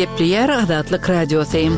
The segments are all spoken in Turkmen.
Gepleyer Azatlyk Radiosyň.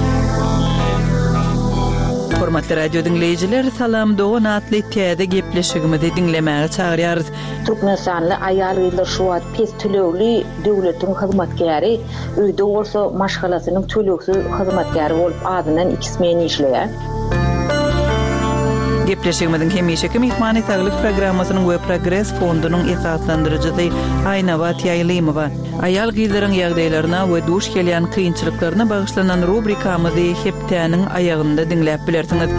Hormatly radio dinleyijiler, salam doğan atly täze gepleşigimizi dinlemäge çagyrýarys. Türkmenistanly aýalgylar şu wagt pes tölegli döwletiň hyzmatkäri, öýde bolsa maşgalasynyň töleksiz hyzmatkäri bolup adynan 2 men işleýär. Gepleşigimizin hemişeki mihmany saglyk programmasynyň we Progress fondunyň esaslandyrjysy Ayna Batýaýlymowa aýal gyzlaryň ýagdaýlaryna we duş gelýän kynçylyklaryna bagyşlanan rubrikamyzy hepdäniň aýagynda dinläp bilersiňiz.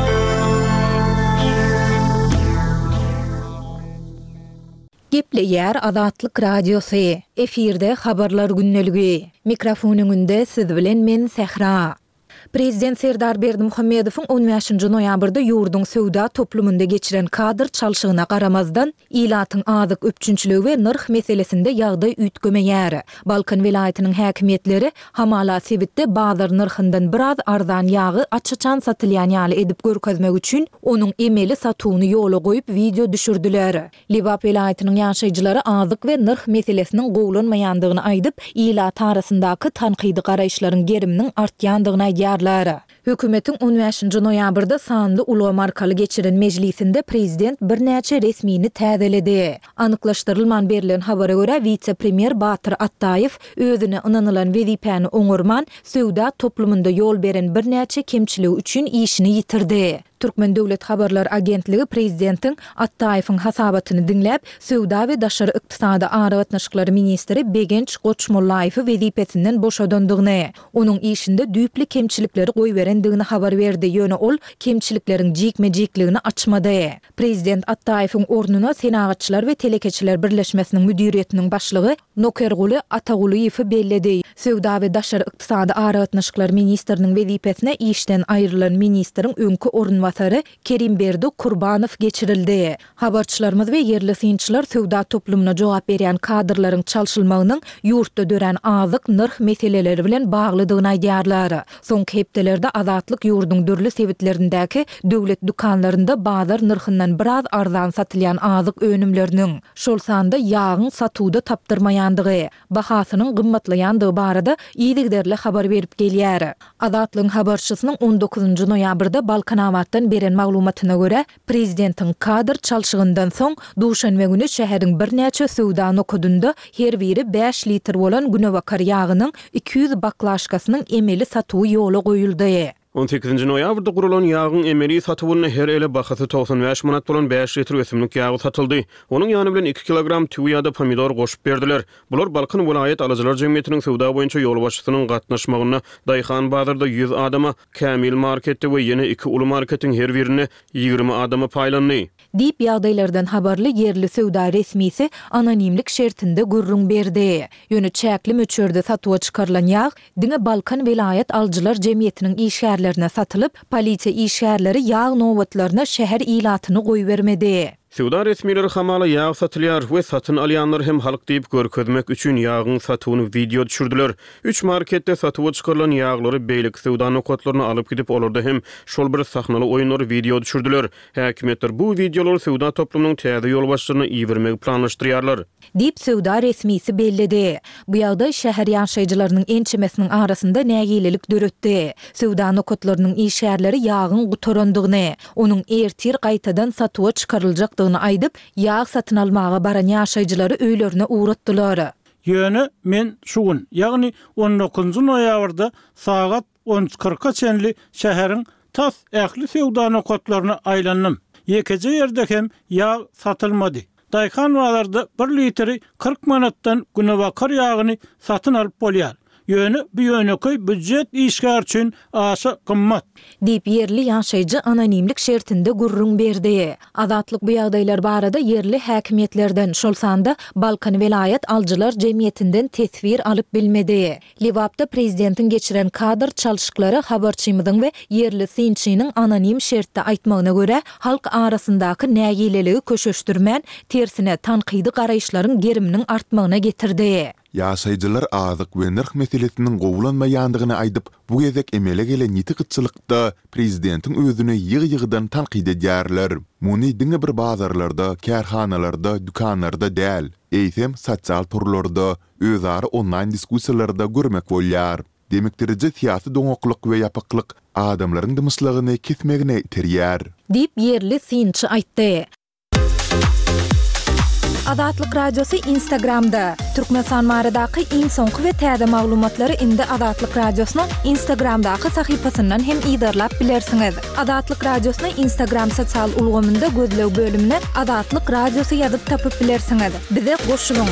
Gepleýär Azatlyk Radiosy. Efirde habarlar günneligi. Mikrofonuňynda siz bilen men Sehra. Prezident Serdar Berdimuhammedowyň 15-nji noýabrda ýurdun söwda toplumynda geçiren kadr çalşygyna garamazdan ilatyň azyk öpçünçligi we narh meselesinde ýagdaý üýtgemeýär. Balkan welaýatynyň häkimetleri hamala sebitde bazar narhyndan biraz arzan ýagy açyçan satylýan ýaly edip görkezmek üçin onuň emeli satuwyny ýola goýup video düşürdiler. Libap welaýatynyň ýaşaýjylary azyk we narh meselesiniň gowlanmaýandygyny aýdyp, ilat arasyndaky tanqidi garaýşlaryň geriminiň artýandygyny aýdýar. Hökümetiň 15-nji noýabrda sanly ulga markaly geçiren mejlisinde prezident birnäçe resmini täzeledi. Anyklaşdyrylman berilen habara görä vice-premier Batyr Attaýew özüne ynanylan wezipäni oňurman söwda toplumynda ýol beren birnäçe kemçiligi üçin işini ýitirdi. Türkmen Döwlet Habarlar Agentligi prezidentiň Attaýewiň hasabatyny dinläp, söwda we daşary ykdysady aragatnaşyklary ministri Begenç Goçmullaýew wezipetinden boşadandygyny, onuň işinde düýpli kemçilikleri goýberendigini habar berdi. Ýöne ol kemçiliklerin jikme-jikligini açmady. Prezident Attaýewiň ornuna senagatçylar we telekeçiler birleşmesiniň müdiriýetiniň başlygy Nokerguly Ataguliýew belledi. Söwda we daşary ykdysady aragatnaşyklary ministriniň wezipetine işden aýrylan ministriň öňkü ornuna Kerimberdi Kurbanow geçirildi. Habarçylarymyz we yerli synçylar söwda toplumuna jogap berýän kadrlaryň çalşylmagynyň ýurtda dören azyk narh meseleleri bilen baglydygyny aýdýarlar. Soňky hepdelerde Azatlyk ýurdunyň dürli sebitlerindäki döwlet dukanlarynda bazar narhyndan biraz arzan satylýan azyk önümleriniň şol sanda ýagyň satuwda tapdyrmaýandygy, bahasynyň gymmatlaýandygy barada ýygyderli habar berip gelýär. Azatlyk habarçysynyň 19-njy noýabrda Balkan beren maglumatyna görä, prezidentiň kadr çalşygyndan soň duşanbe güni şäheriň birnäçe söwda nokudunda her biri 5 litr bolan günewakar ýagynyň 200 baklaşkasynyň emeli satuwy ýola goýuldy. 18-nji noýabrda gurulan ýagyň emeli satywyna her ele bahasy 95 manat bolan 5 litr ösümlik ýagy satyldy. Onuň ýany bilen 2 kilogram tüw ýa-da pomidor goşup berdiler. Bular Balkan welaýat alyjylar jemgyýetiniň söwda boýunça ýol başçysynyň gatnaşmagyna Daýhan bazarda 100 adama, Kamil marketde we ýene 2 uly marketiň her birine 20 adama paýlandy. Dip ýagdaýlardan habarly yerli söwda resmisi anonimlik şertinde gurrun berdi. Ýöne çäkli möçürde satywa çykarylan ýag diňe Balkan welaýat alyjylar jemgyýetiniň işgärlerine satılıp, polisiýa işgärleri ýag nowatlaryna şäher ilatyny goýbermedi. Söwda resmileri hamala ýag satylýar we satyn alýanlar hem halk diýip görkezmek üçin ýagyň satywyny video düşürdiler. 3 marketde satywa çykarylan ýaglary beýlik söwda nokatlaryna alyp gidip olarda hem şol bir sahnaly oýunlary video düşürdiler. Häkimetler bu videolary söwda toplumynyň täze ýolbaşçylaryna iýermek planlaşdyrýarlar. Dip söwda resmisi belledi. Bu ýagda şäher ýaşaýjylarynyň ençemesiniň arasynda nägilelik döretdi. Söwda nokatlarynyň işgärleri ýagyň gutorandygyny, onuň ertir gaýtadan satywa çykaryljak aýdyp, ýag satyn almaga baran ýaşaýjylary öýlerine uğratdylar. Ýöne men şu gün, ýagny 19-njy noýabrda sagat 10:40-a çenli şäheriň tas ähli söwda nokatlaryna aýlanyp. Ýekeje ýerde hem ýag satylmady. Daýhan bazarda 1 litri 40 manatdan günewakar ýagyny satyn alyp bolýar. Ýöne bu ýöneköy büdjet işgär üçin aşa gymmat. Dip yerli ýaşaýjy anonimlik şertinde gurrun berdi. Azatlyk bu ýagdaýlar barada yerli häkimetlerden şol sanda Balkan welaýat alyjylar jemgyýetinden tesvir alyp bilmedi. Livapda prezidentiň geçiren kadr çalşyklary habarçymyzyň we yerli synçynyň anonim şertde aýtmagyna görä, halk arasyndaky nägileligi köşeşdirmän, tersine tanqidi garaýşlaryň geriminiň artmagyna getirdi. Ýaşaýjylar azyk we nırh meselesiniň gowulanmaýandygyny aýdyp, bu gezek emele gelen ýiti gyçylykda prezidentiň özüne ýygy-ýygydan tanqid edýärler. Muny diňe bir bazarlarda, kärhanalarda, dükanlarda däl, eýsem sosial turlarda, özara online diskussiýalarda görmek bolýar. Demekdirije siyasi doňoklyk we ýapyklyk adamlaryň dymyşlygyny kesmegine terýär. Dip yerli sinçi aýtdy. Azatlyk radiosu Instagramda. Türkmenistan maradaky iň soňky we täze maglumatlary indi Azatlyk radiosynyň Instagramdaky sahypasyndan hem ýydarlap bilersiňiz. Azatlyk radiosyny Instagram sosial ulgamynda gözlew bölümine Azatlyk radiosu ýazyp tapyp bilersiňiz. Bize goşulyň.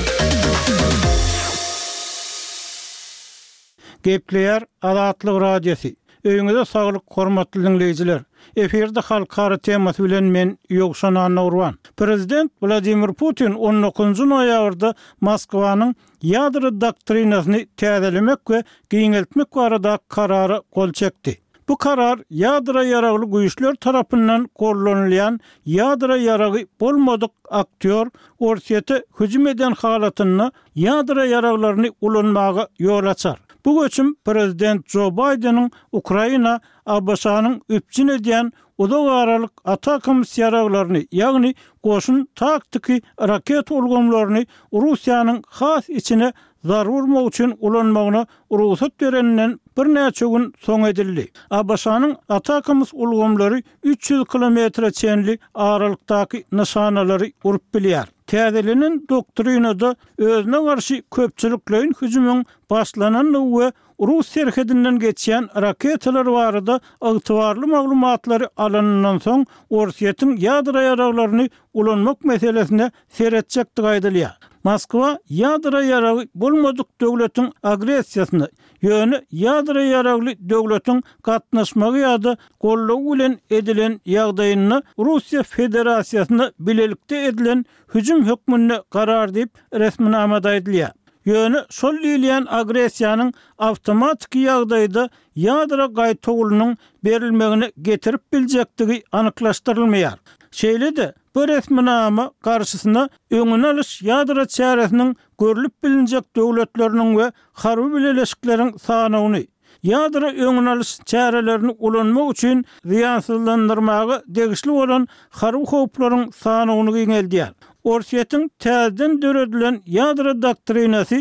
Gepleýär Azatlyk radiosu. Öýüňizde saglyk hormatly dinleýijiler. Eferde halkara temasy bilen men Ýogşan Nurwan. Prezident Vladimir Putin 19-njy noýabrda Moskwanyň ýadro doktrinasyny täzelemek we giňeltmek barada karary gol çekdi. Bu karar ýadro ýaragly güýçler tarapyndan gollanylýan ýadro ýaragy bolmadyk aktyor Orsiýete hüjüm eden halatyny ýadro ýaraglaryny ulanmagy ýol açar. Bu göçüm Prezident Joe Biden'ın Ukraina abaşanyň üpçün edýän uzak aralyk atakamys ýaraglaryny, ýagny goşun taktiki raket ulgamlaryny Russiýanyň has içine zarurmak üçin ulanmagyna ruhsat bereninden bir näçe gün soň edildi. Abaşanyň atakamys ulgamlary 300 kilometre çenli aralykdaky nişanalary urup bilýär. Täzelenen doktrinada özüne garşy köpçüliklerin hüjümüň başlananyny we Rus serhedinden geçýän raketler barada ygtybarly maglumatlary alanynyň soň Orsiýetiň ýadro ýaraglaryny ulanmak meselesine seretjekdi gaýdylýar. Moskwa ýadro ýaragy bolmadyk döwletiň agressiýasyny, ýöne ýadro ýaragly döwletiň gatnaşmagy ýa-da gollaw bilen edilen ýagdaýyny Russiýa Federasiýasyna bilelikde edilen hüjüm hökmüne garar diýip resminamada aýdylýar. Ýöne şol diýilen agressiýanyň awtomatik ýagdaýda ýadro gaýtagulunyň berilmegini getirip biljekdigi anyklaşdyrylmaýar. Şeýle-de bu resminama garşysyna öňüne alyş ýadro çäresiniň görülip bilinjek döwletleriniň we harby bileşikleriň sanawyny, ýadro öňüne alyş çärelerini ulanmak üçin ziýansızlandyrmagy degişli bolan harby howplaryň sanawyny giňeldiýär. Orsiýetiň täzeden döredilen ýadro doktrinasy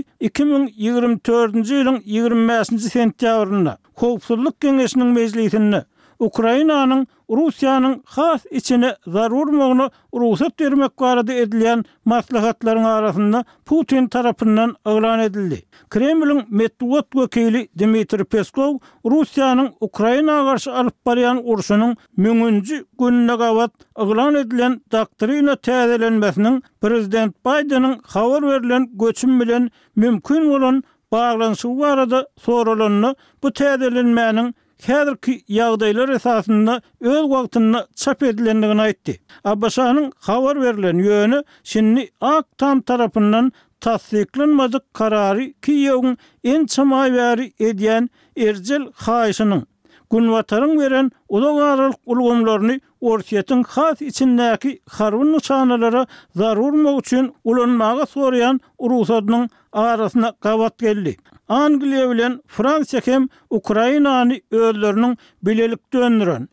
2024-nji ýylyň 25-nji sentýabrynda Howpsuzlyk Geňeşiniň mejlisinde Ukrainanyň Russiýanyň has içine zarurmagyna ruhsat bermek barada edilen maslahatlaryň arasynda Putin tarapyndan elan edildi. Kremliň medeniýet wekili Dmitri Peskov Russiýanyň Ukrainaga garşy alyp barýan urşunyň 1000-nji gününe gawat elan edilen doktrina täzelenmesiniň Prezident Biden'ın habar berilen göçüm bilen mümkin bolan baglanyşy barada sorulanyny bu täzelenmäniň häzirki ýagdaýlar esasynda öz wagtyny çap edilendigini aýtdy. Abaşanyň habar berilen ýöne şinni Aktam tarapyndan tasdiklenmedik karary Kiýewiň en çamaýbäri edýän erjel haýyşynyň Günwataryň beren uzak aralyk ulgamlaryny Orsiýetiň has içindäki harby nişanalara zarurmak üçin ulanmagy soraýan ruhsatynyň arasyna gawat geldi. Angliýa bilen Fransiýa hem Ukrainany özleriniň bilelikde öndüren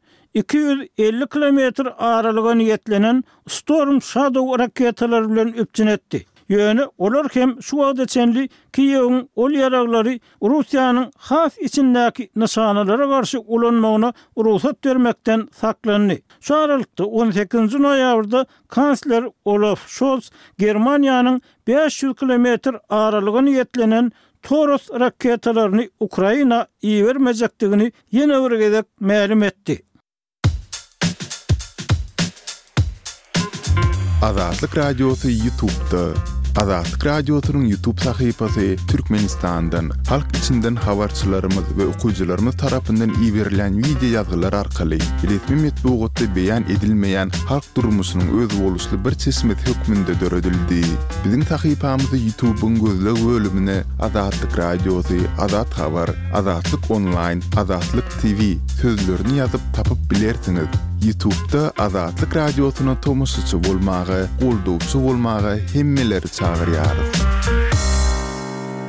250 kilometr aralyga niýetlenen Storm Shadow raketleri bilen üpçün etdi. Ýöne olar hem şu wagtda çenli Kiýewiň ol ýaraglary Russiýanyň has içindäki nişanalara garşy ulanmagyna ruhsat bermekden saklandy. Şu aralykda 18-nji noýabrda kansler Olaf Scholz Germaniýanyň 500 kilometr aralyga niýetlenen Toros raketlerini Ukraina iýermejekdigini ýene bir gezek ma'lum etdi. Azatlyk radiosu YouTube'da. Azatlyk radiosynyň YouTube sahypasy Türkmenistandan, halk içinden habarçylarymyz we okuwçylarymyz tarapyndan iýerilen video ýazgylar arkaly resmi metbuatda beýan edilmeýän halk durmuşynyň öz boluşly bir çeşmet hökmünde döredildi. Biziň sahypamyzy YouTube'un gözleg bölümine Azatlyk radiosu, Azat habar, Azatlyk online, Azatlyk TV sözlerini ýazyp tapyp bilersiňiz. YouTube'da Azatlyk radiosyna tomoşaçy bolmagy, goldowçy bolmagy hemmeleri çagyrýar.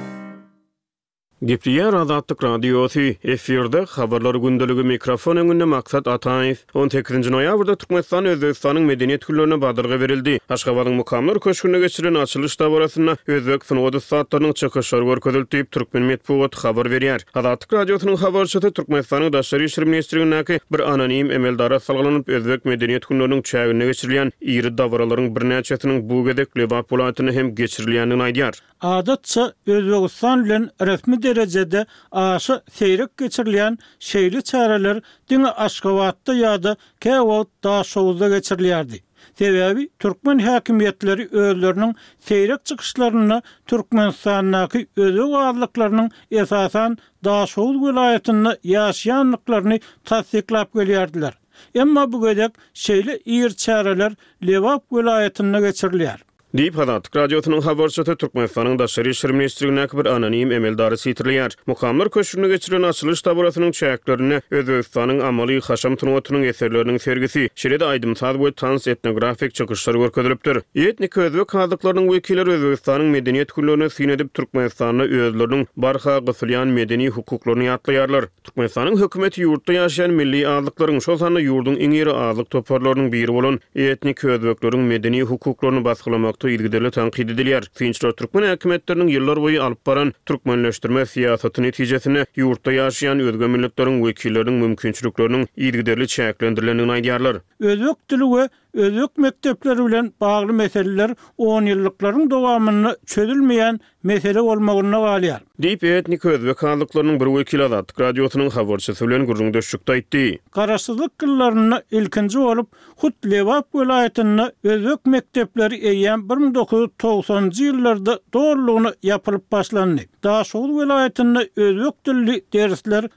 Gepriyer Azatlyk Radiosu efirde habarlar gündəligi mikrofon öňünde maksat Ataýew 18-nji noýabrda Türkmenistan Özbegistanyň medeniýet günlerine badyrga berildi. Aşgabatyň mukamlar köşküne geçirilen açylış dabarasynda Özbek synody saatlarynyň çykyşlary görkezildi. Türkmen Medeniýet habar berýär. Azatlyk Radiosynyň habarçysy Türkmenistanyň Daşary işler ministrliginiň bir anonim emeldara salgylanyp Özbek medeniýet günleriniň çägine geçirilen iri dabaralaryň birnäçesiniň bu gedek Lewap welaýatyna hem geçirilýändigini aýdýar. Adatça Özbegistan bilen resmi derecede aşy seýrek geçirilen şeýli çäreler diňe Aşgabatda ýa-da Kewot Daşowda geçirilýärdi. Sebebi Türkmen häkimiýetleri özleriniň seýrek çykyşlaryny Türkmenistanyň özeg wagtlyklarynyň esasan Daşow welaýatynda ýaşaýanlyklaryny tasdiklap gelýärdiler. Emma bu gedek şeýli iri çäreler Lewap welaýatyna geçirilýär. Diýip Azatlyk Radiosynyň habarçysy Türkmenistanyň Daşary işler ministrliginiň bir anonim emeldary sitirlýär. Mukamlar köşküne geçirilen açylış dabarasynyň çäklerini Özbegistanyň amaly haşam tunuwatynyň eserleriniň sergisi şeride aýdymsal we tans etnografik çykyşlar görkezilipdir. Etnik özbek hazdyklarynyň wekilleri Özbegistanyň medeniýet günlerini synedip Türkmenistanyň özleriniň barha gysylýan medeni hukuklaryny ýatlaýarlar. Türkmenistanyň hökümeti ýurtda ýaşaýan milli azlyklaryň şol sanly ýurdun iň iri azlyk toparlarynyň biri bolan etnik özbekleriň medeni hukuklaryny basgylamakda ilgiderli tanqid edilýär. Finçler Türkmen häkimetleriniň ýyllar boýy alyp baran türkmenleşdirme siýasaty netijesinde ýurtda ýaşaýan özge milletleriň wekilleriniň mümkinçilikleriniň ilgiderli çäklendirilýändigini aýdýarlar. Özbek dili we özbek mektepleri bilen bagly meseleler 10 ýyllyklaryň dowamyny çözülmeýän mesele bolmagyna galýar. Diýip etnik özbek hazdyklarynyň bir wekili Azatlyk Radiosynyň habarçysy bilen gürrüňdeşikde aýtdy. Garaşsyzlyk gyllaryna ilkinji bolup Hut Lewap welaýatyna özbek mektepleri eýen 1990-njy ýyllarda doğrulugyny ýapylyp başlandy. Daşow welaýatyna özbek dilli dersler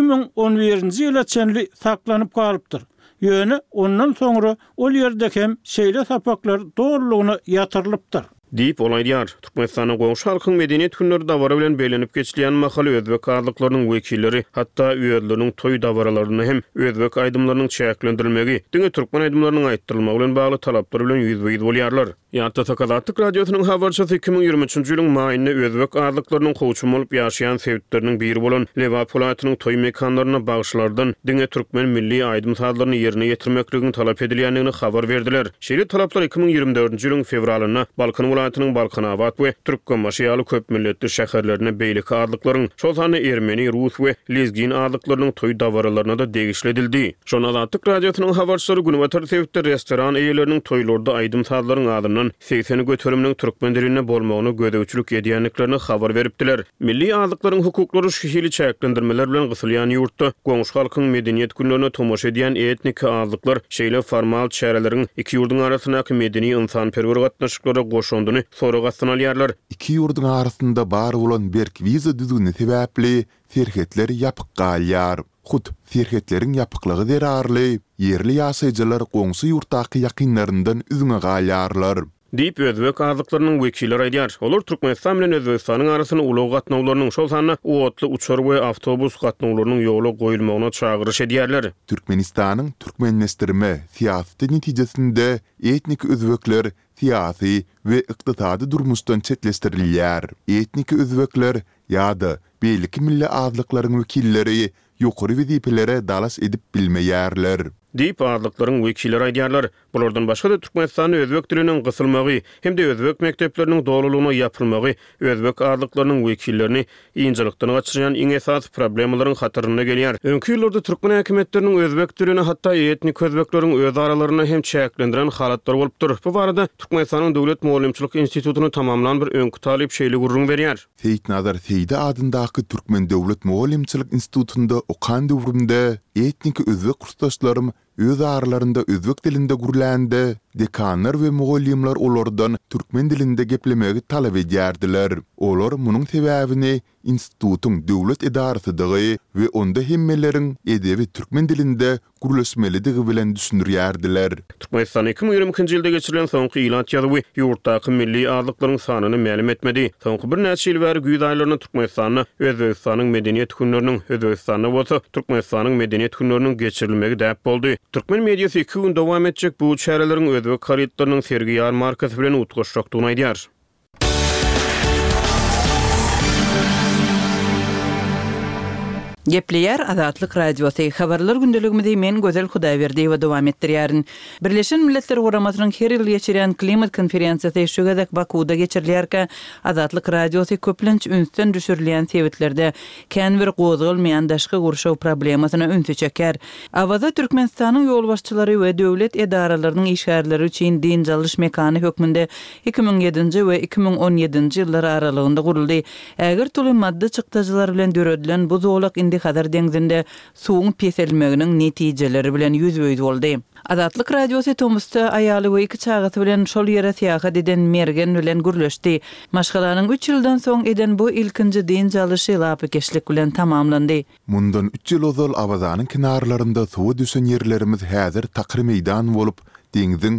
2011-nji ýyla çenli saklanyp galypdyr. Ýöne ondan soňra ol ýerde hem şeýle sapaklar doğrulugyny ýatyrylypdyr. Diýip olaýdýar. Türkmenistanyň goňşy halkyň medeniýet günleri dabara bilen beýlenip geçilýän mahaly özbek azlyklarynyň wekilleri hatda üýelleriniň toý dabaralaryny hem özbek aýdymlarynyň çäklendirilmegi, diňe türkmen aýdymlarynyň aýtdyrylmagy bilen bagly talaplar bilen ýüzbeýiz bolýarlar. Ýa-da Azatlyk Radiosynyň habarçysy 2023-nji ýylyň maýynda özbek azlyklarynyň howçum bolup ýaşaýan sebäpleriniň biri bolan Lewap welaýatynyň toý mekanlaryna bagşlardan diňe türkmen milli aýdym sazlaryny ýerine ýetirmekligini talap edilýändigini habar berdiler. Şeýle talaplar 2024-nji ýylyň fevralyna Balkan welaýatynyň Balkanabad we Türkmenbaşy ýaly köp milletli şäherlerine beýlik azlyklaryň, şol sany ermeni, rus we lezgin azlyklarynyň toý dabaralaryna da degişledildi. Şonu Azatlyk Radiosynyň habarçylary günübatar sebäpler restoran eýeleriniň toýlarda aýdym sazlaryň adynyň 80 götürüminiň türkmen diline bolmagyny gödäwçilik edýänliklerini habar beripdiler. Milli azlyklaryň hukuklary şeýle çäklendirmeler bilen gysylýan ýurtda goňşy halkyň medeniýet günlerine tomoş edýän etnik azlyklar şeýle formal çäreleriň iki ýurdun arasyndaky medeni insanperwer gatnaşyklary goşundyny soragatdan alýarlar. İki ýurdun arasynda bar bolan berk wiza düzüni sebäpli serhetler ýapyk galýar. Hut serhetleriň ýapyklygy derarly, yerli ýaşaýjylar goňşy ýurtdaky ýakynlaryndan üzüňe galýarlar. Diýip özbek azlyklarynyň wekilleri aýdýar. Olar Türkmenistan bilen Özbegistanyň arasyny ulag gatnawlarynyň şol sany uwatly uçar we awtobus gatnawlarynyň ýoly goýulmagyna çagyryş edýärler. Türkmenistanyň türkmenleşdirme siýasaty netijesinde etnik özbekler siýasy we ykdysady durmuşdan çetleşdirilýär. Etnik özbekler ýa-da beýlik milli azlyklaryň wekilleri ýokary wezipelere dalas edip bilmeýärler. Diýip azlyklaryň wekilleri aýdýarlar. Bulardan başga da Türkmenistanyň özbek diliniň gysylmagy hem de özbek mekdepleriniň dowrulugyna ýapylmagy özbek azlyklarynyň wekillerini ýynjylykdan gaçyrýan iň esas problemalaryň hatyryna gelýär. Öňki ýyllarda türkmen häkimetleriniň özbek dilini hatda etnik özbekleriň öz aralaryna hem çäklendiren halatlar bolupdyr. Bu barada Türkmenistanyň Döwlet Mugallimçilik Institutuny tamamlanan bir öňkü talip şeýle gurrun berýär. Seyit Nazar Seydi adyndaky Türkmen Döwlet Mugallimçilik Institutunda okan döwründe etnik özbek kursdaşlarym öz aralarında özbek dilinde gurulanda dekanlar we mugallimler olardan türkmen dilinde geplemegi talap edýärdiler. Olar munyň sebäbini institutun döwlet edarasydygy we onda hemmelerin edebi türkmen dilinde gurulşmelidigi bilen düşünürýärdiler. Türkmenistan 2020-nji ýylda geçirilen soňky ilan ýaly ýurtdaky milli azlyklaryň sanyny ma'lum etmedi. Soňky bir näçe ýyl bäri güýde aýlaryna Türkmenistanyň Özbegistanyň medeniýet günleriniň Özbegistanyň bolsa Türkmenistanyň medeniýet günleriniň geçirilmegi däp boldy. Türkmen mediýasy 2 gün dowam etjek bu çäreleriň özbek haritlarynyň sergi ýarmarkasy bilen utgaşrakdygyny aýdýar. Gepleyer Azatlyk Radiosu habarlar gündeligimizde men Gözel Hudaýberdi we dowam etdirýärin. Birleşen Milletler Guramasynyň her ýyl geçiren klimat konferensiýasy şugadek Bakuda geçirilýärkä Azatlyk Radiosu köplenç ünsden düşürilýän sebetlerde kän bir gozulmaýan daşky gurşaw problemasyna ünsü çeker. Awada Türkmenistanyň ýol başçylary we döwlet edaralarynyň işgärleri üçin din jalyş mekany hökmünde 2007-nji we 2017-nji ýyllar aralygynda guruldy. Äger tuly madda çykdagylar bilen döredilen bu zolak kadar dengizinde suwun peselmeginiň netijeleri bilen ýüzbeýiz boldy. Azatlyk Radiosu Tomusda aýaly we iki çagasy bilen şol ýere seýahat eden mergen bilen gürleşdi. Maşgalanyň 3 ýyldan soň eden bu ilkinji din jalysy lapykeşlik bilen tamamlandy. Mundan 3 ýyl ozal Awazanyň kenarlarynda suwa düşen ýerlerimiz häzir takry meýdan bolup, deňiziň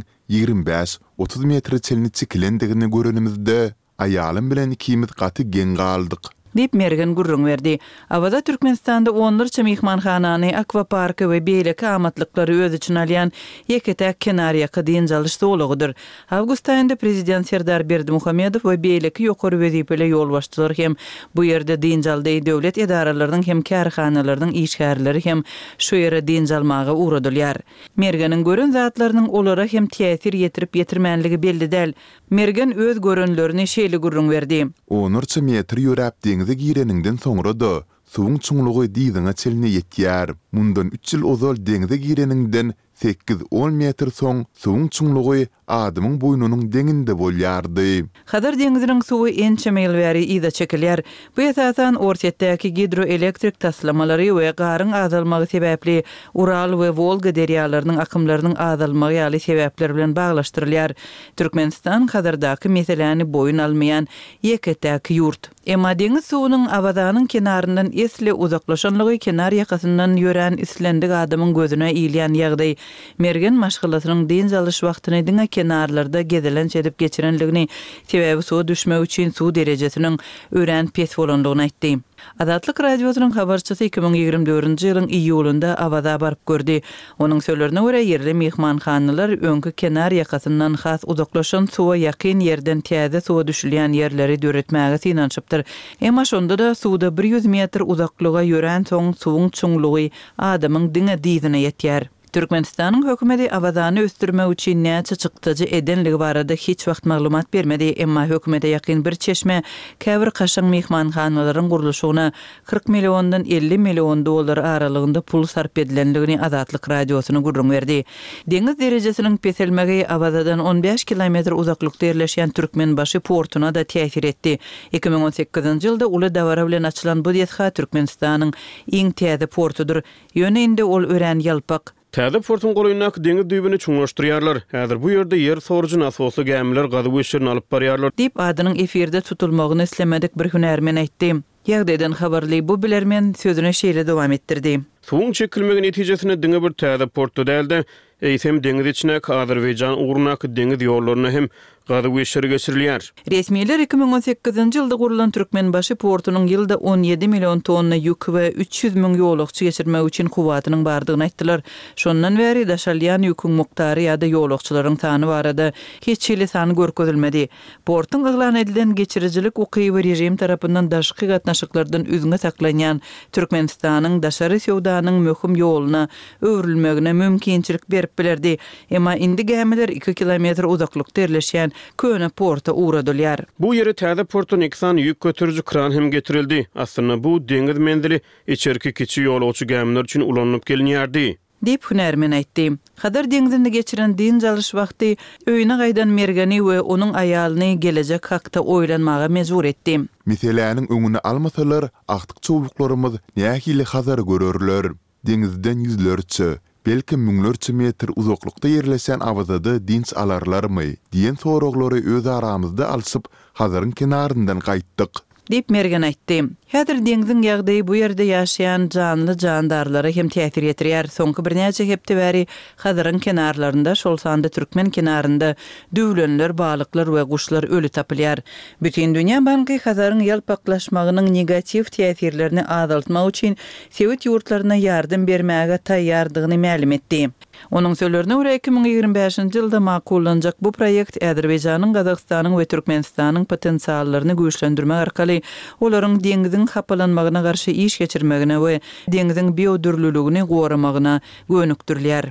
25-30 metr çelini çikilendigini görenimizde aýalym bilen ikimiz gaty geň galdyk. Dip mergen gurrun verdi. Awada Türkmenistanda onlarça mehmanhanany, akwaparky we beýleki amatlykları öz için alýan ýeketäk kenarýaky din jalysy dolugydyr. Awgust aýynda prezident Serdar Berdimuhammedow we beýleki ýokary wezipeli ýol başçylary hem bu ýerde din jaldy döwlet edaralarynyň hem kärhanalarynyň işgärleri hem şu ýere din jalmagy uradylýar. Mergeniň gören zatlarynyň olara hem täsir ýetirip ýetirmänligi belli däl. Mergen öz görenlerini şeýle gurrun berdi. Onlarça metr ýöräp deňize gireningden soňra da suwun çuňlugy diýdiňe çelini ýetýär. Mundan 3 ýyl ozal deňize gireningden 8-10 metr soň suwun çuňlugy adamyň boýnunyň deňinde bolýardy. Hadar deňiziniň suwy ençe mil bäri ýa-da çekilýär. Bu ýa-da ortatdaky hidroelektrik taslamalary we garyň azalmagy sebäpli Ural we Volga derýalarynyň akymlarynyň azalmagy ýaly sebäpler bilen baglaşdyrylýar. Türkmenistan hadardaky meseleni boyun almaýan ýeketäk ýurt. Emma deňiz suwunyň Awazanyň kenaryndan esle uzaklaşanlygy kenar ýakasyndan ýören islendik adamyň gözüne iýilýän ýagdaý mergen maşgalatynyň din jalyş wagtyny diňe kenarlarda gezilen çedip geçirenligini sebäbi suwa düşmek üçin suw derejesiniň ören pes bolandygyny aýtdy. Azatlyk Radiosynyň habarçysy 2024-nji ýylyň iýulunda Awaza baryp gördi. Onuň sözlerine görä ýerli mehmanhanalar öňkü kenar ýakasyndan has uzaklaşan suwa ýakyn ýerden täze suwa düşülýän ýerleri döretmäge synançypdyr. Emma şonda da suwda 100 metr uzaklyga ýören soň suwuň çuňlugy adamyň diňe diýdine ýetýär. Türkmenistanyň hökümeti Awazany östürmek üçin näçe çykdyjy edenligi barada hiç wagt maglumat bermedi, emma hökümete ýakyn bir çeşme käbir kaşaň mehmanhanalaryň gurulşyna 40 milliondan 50 million dollar aralygynda pul sarp edilenligini Azatlyk Radiosyna gurrun berdi. Deňiz derejesiniň peselmegi Awazadan 15 kilometr uzaklykda ýerleşýän Türkmenbaşy portuna da täsir etdi. 2018-nji ýylda uly dawara bilen açylan bu ýetha Türkmenistanyň iň täze portudur. Ýöne ol ören ýalpak. Täze portun goýundaky deňiz düýbüni çuňlaşdyrýarlar. Häzir bu ýerde ýer sorucun asosly gämiler gazy göçürini alyp barýarlar. Dip adynyň efirde tutulmagyny islemedik bir hünärmen aýtdy. Ýagdaýdan habarly bu bilermen sözüne şeýle dowam etdirdi. Suwun çekilmegi netijesinde diňe bir täze portda däldi. Eýsem deňiz içine Azerbaýjan urunaky deňiz ýollaryna hem gazy göçleri geçirilýär. Resmiler 2018-nji ýylda gurulan Türkmenbaşy portunyň ýylda 17 million tonna ýük we 300 000 ýolakçy geçirmek üçin kuwatynyň bardygyny aýtdylar. Şondan bäri daşalýan ýüküň muktary ýa-da ýolakçylaryň sany barada hiç ýyly sany görkezilmedi. Portun yglan edilen geçirijilik ukyby rejim tarapyndan daşky gatnaşyklardan üzüňe saklanýan Türkmenistanyň daşary sowdanyň möhüm ýoluna öwrülmegine mümkinçilik berip bilerdi. Emma indi gämiler 2 kilometr uzaklykda ýerleşýän köne porta uradylýar. Bu ýere täze portun iksan ýük götürüji kran hem getirildi. Aslynda bu deňiz mendili içerki kiçi ýolagçy gämiler üçin ulanıp gelinýärdi. Dip hünärmen aýtdy. Hadar deňizinde geçiren din jalyş wagty öýüne gaýdan mergeni we onuň aýalyny gelecek hakda oýlanmaga mejbur etdi. Meseleniň öňüne almasalar, aktyk çowuklarymyz nähili hazar görürler. Deňizden ýüzlerçe belki müňlerçe metr uzaklykda ýerleşen Awazada dinç alarlarmy diýen soraglary öz aramyzda alsyp hazaryň kenaryndan gaýtdyk. Dip mergen aýtdy. Häzir deňiziň ýagdaýy bu ýerde ýaşaýan canly jandarlara hem täsir etdirýär. Soňky birnäçe hepde bäri hazaryň kenarlarynda şol sanda Türkmen kenarynda düwlenler, balyklar we guşlar ölü tapylýar. Bütün dünýä banky hazaryň ýalpaklaşmagynyň negativ täsirlerini azaltmak üçin Sowet ýurtlaryna ýardym bermäge taýýardygyny ma'lum etdi. Onun sözlerine göre 2025-nji ýylda makullanjak bu proýekt Azerbaýjanyň, Gazakstanyň we Türkmenistanyň potensiallaryny güýçlendirmek arkaly olaryň deňiziň hapalanmagyna garşy iş geçirmegine we deňiziň biodürlüligini goramagyna gönükdirler.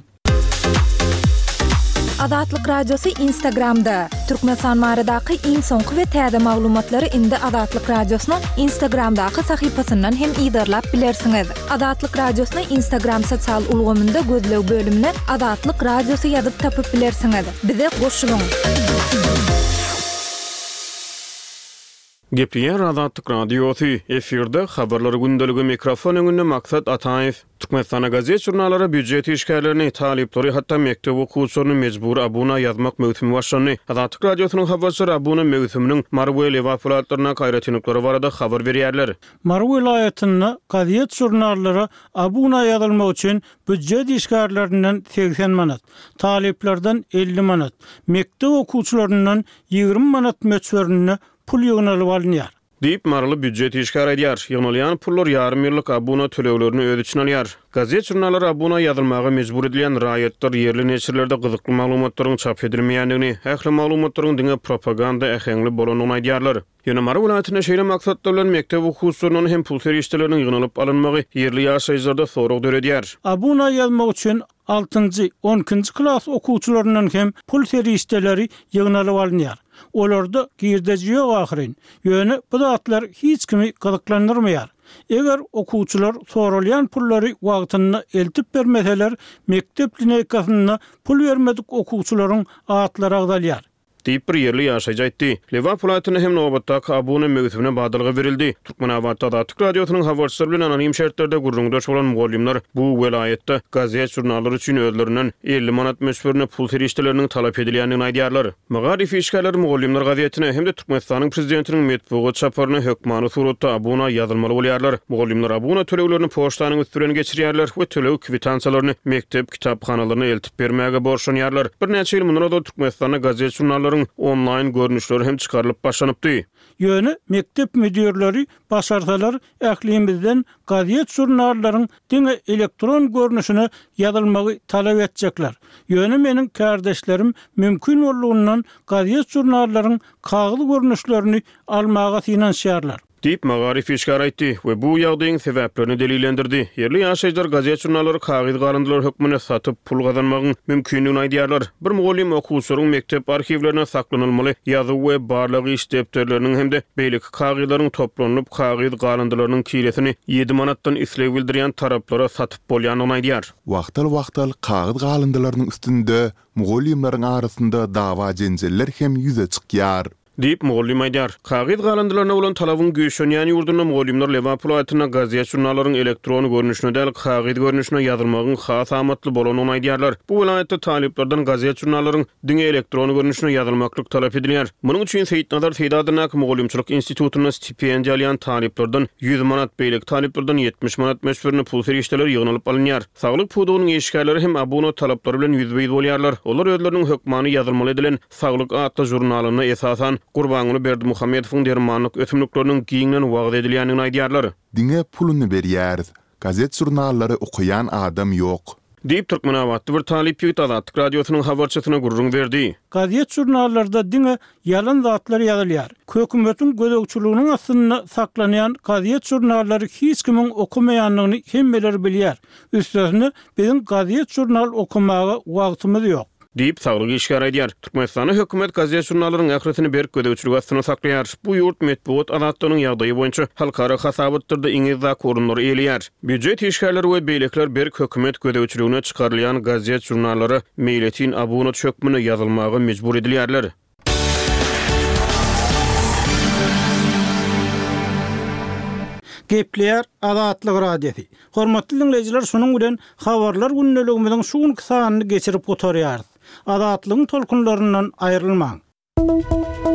Adatlyk radiosu Instagramda. Türkmenistan baradaky iň soňky we täze maglumatlary indi Adatlyk radiosynyň Instagramdaky sahypasyndan hem ýydarlap bilersiňiz. Adatlyk radiosyny Instagram sosial ulgamynda gözlew bölümine Adatlyk radiosu ýazyp tapyp bilersiňiz. Bize goşulyň. Gepleýär Adatlyk radiosu efirde habarlary gündeligi mikrofon öňünde Maksat Ataýew. Türkmenistan gazet jurnallara büdjet işgärlerini, talipleri hatta mektep okuwçylaryny mejbur abuna ýazmak möhüm başlandy. Adatlyk radiosynyň habarçylary abuna möhüminiň Marwe welaýatlaryna gaýratynlyklary barada habar berýärler. Marwe welaýatyna gazet jurnallara abuna ýazylmak üçin büdjet işgärlerinden 80 manat, taliplerden 50 manat, mektep okuwçylaryndan 20 manat möçberini pul ýygnalyp alınýar. Diýip marly büdjet işgär edýär. Ýygnalyan pullar ýarym ýyllyk abuna төлewlerini öz içine alýar. Gazet jurnallara abuna ýazylmagy mejbur edilen raýatlar ýerli neçirlerde gyzykly maglumatlaryň çap edilmeýändigini, ähli maglumatlaryň diňe propaganda ähengli bolanyny aýdýarlar. Ýöne Marwe welaýatyna şeýle maksatda bilen mektep okuwçylarynyň hem pul ferişdeleriniň ýygnalyp alynmagy ýerli ýaşaýjylarda sorag döredýär. Abuna ýazmak üçin 6-njy, 10-njy klass okuwçylarynyň hem pul ferişdeleri ýygnalyp alynýar. Olarda girdeci ýok ahyryn. Ýöne bu zatlar hiç kimi gyzyklandyrmaýar. Eger okuwçylar soralýan pullary wagtyny eltip bermeseler, mektep lineykasyna pul bermedik okuwçylaryň atlary agdalýar. Diýip bir ýerli ýaşaýjy aýtdy. Liverpool atyny hem nobatdaky abuna möhümine badalgy berildi. Türkmenabat Adatlyk radiosynyň habarçylary bilen anonim şertlerde gurrundaş bolan mugallimler bu welaýatda gazet jurnallary üçin özlerinden 50 manat möçberini pul ferişdeleriniň talap edilýändigini aýdýarlar. Magarif işgärler mugallimler gazetine hem de Türkmenistanyň prezidentiniň metbuat çaparyna hökmany suratda abuna ýazylmaly bolýarlar. Mugallimler abuna төлewlerini poçtanyň üstüne geçirýärler we tölew kwitansiýalaryny mektep kitaphanalaryna eltip bermäge borçlanýarlar. Bir näçe ýyl mundan Türkmenistanyň gazet jurnallary online görnüşleri hem çıkarılıp başlanıpdy. Ýöne mektep müdürleri başarsalar ählimizden gazet jurnallaryň diňe elektron görnüşine ýazylmagy talap etjekler. Ýöne meniň kardeşlerim mümkin bolýandan gazet jurnallaryň kagly görnüşlerini almaga finansiýarlar. Diýip Magarif işgär aýtdy we bu ýagdaýyň sebäplerini delillendirdi. Ýerli ýaşaýjylar gazet jurnallary kagyz garyndylar hökmüne satyp pul gazanmagyň mümkinligini aýdýarlar. Bir mugallim okuwçylaryň mektep arhivlerine saklanylmaly ýazy we barlyk iş depterleriniň hemde beýleki kagyzlaryň toplanyp kagyz garyndylarynyň kilesini 7 manatdan islew bildirýän taraplara satyp bolýanyny aýdýar. Wagtal kagyz garyndylarynyň üstünde mugallimlaryň arasynda dawa jenjeller hem ýüze çykýar. Diýip mugallim aýdýar. Kagyz garyndylaryna bolan talabyň güýçlenýän ýurduny mugallimler Liverpool aýtyna gazet jurnallaryň elektron görnüşine däl kagyz görnüşine ýazylmagyň has amatly bolanyny aýdýarlar. Bu welaýatda taliplerden gazet jurnallaryň diňe elektron görnüşine ýazylmaklyk talap edilýär. Munyň üçin Seýitnazar Seýdadynak mugallimçilik institutyna stipendiýa alýan taliplerden 100 manat, beýlek taliplerden 70 manat möçberini pul ferişdeler ýygnalyp alynýar. Saglyk pudugynyň işgärleri hem abuna talaplary bilen ýüzbeýiz bolýarlar. Olar özleriniň hökmany ýazylmaly edilen Saglyk adly jurnalyny esasan Gurbanyny Berdi Muhammedowyň dermanlyk ötümlükleriniň giňinden wagt edilýändigini aýdýarlar. Diňe puluny berýär. Gazet jurnallary okuyan adam ýok. Diýip Türkmenabatda bir talip ýigit Adatlyk radiosynyň habarçysyna gurrun berdi. Gazet jurnallarda diňe ýalan zatlar ýazylýar. Hökümetiň gözegçiliginiň aslynda saklanýan gazet jurnallary hiç kimiň okumaýanlygyny hemmeler bilýär. Üstesine biziň gazet jurnal okumaga wagtymyz ýok. Diýip saglyk işgär edýär. Türkmenistanyň hökümet gazet jurnallarynyň ähretini berip gödäwçilik astyna saklaýar. Bu ýurt metbuat adatlarynyň ýagdaýy boýunça halkara hasabatlarda iňizak orunlary elýär. Büdjet işgärleri we beýlekler berip hökümet gödäwçiligine çykarylýan gazet jurnallary meýletin abuna çökmüne ýazylmagy mejbur edilýärler. Gepleýär Adatlyk radiosu. Hormatly dinleýijiler, şonuň bilen habarlar günneligimiziň şu günkü sanyny geçirip gotarýarys. Adatlygyň tolkunlaryndan aýrylmaň.